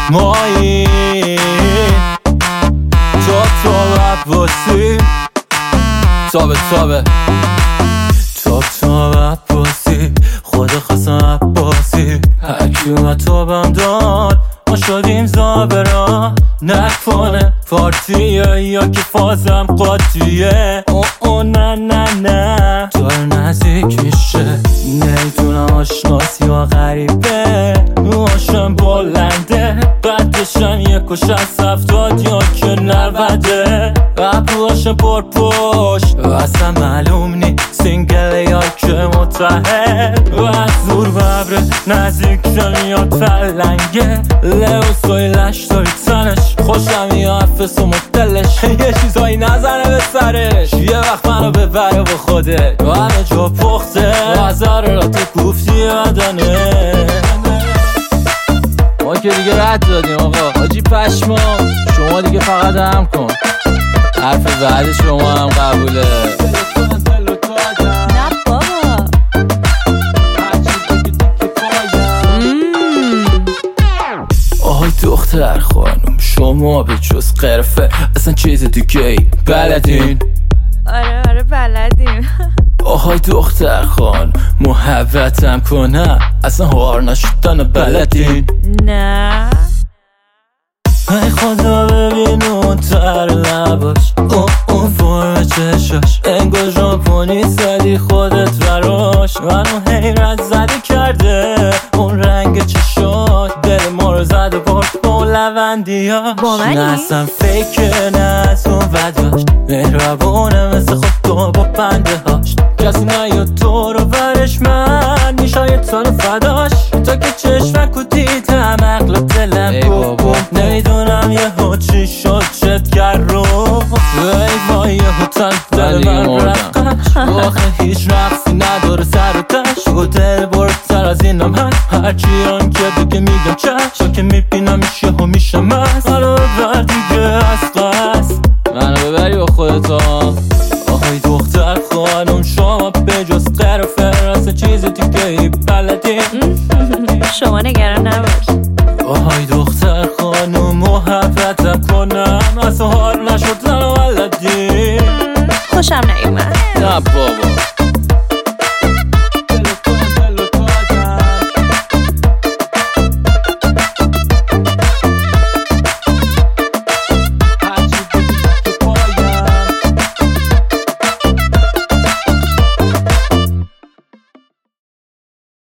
مایی تو عباسی تابه تو عباسی خود خواستم عباسی هرکی اومد تابم داد ما شدیم زابرا نکنه پارتیه یا که فازم قاطیه او نه داره نزدیک میشه نمیدونم آشناس یا غریبه موهاشم بلنده قدشم 1.70 یا که 90 ابروهاشم پرپشت اصلا معلوم نی سینگل یا که متحد و از زور ببره نزدیک شن یا تلنگه لباسای لشتاری تنش خوشم یا افس و مدلش یه چیزایی نزنه به سرش یه وقت منو ببره با خوده و همه جا پخته و از ضرورات گفتی بدنه ما که دیگه رد دادیم آقا حاجی پشما شما دیگه فقط هم کن حرف بعد شما هم قبوله آهای دختر خانم شما به جز قرفه اصلا چیز دیگه ای بلدین؟ آره بلدیم. آهای دختر خان محبتم کنم اصلا هوار نشدن بلدین؟ نه ای خدا ببین اون تر لباش اون فرم چشاش انگار ژاپنی زدی خودت براش منو حیرت زدی کرده اون رنگ چشاش دل ما رو زده برد با لوندیاش با منی؟ نه اصلا فکر نه از اون وداش مهربونه مثل خود تو با بنده هاش کسی نیاد تو رو برش من میشای تانو فداش تا که چشمک و دیدم عقل و دلم بابا نمیدونم یه ها چی شد چت کرد رو ای وای یه ها تن دل من رقش آخه هیچ رقصی نداره سر و تش و دل بردتر از اینم هست هرچی آن که بگه میگم چشم که میبینم ایش یه ها میشم مست منو ببر دیگه از قصد منو ببری با خودتا آهای دختر خانم شما به جز قرفه راست چیز دیگه ای بلدین شما نگران نباش آهای دختر خانم محبتم کنم اصلا حال نشد زن و ولدین خوشم نیومد نه بابا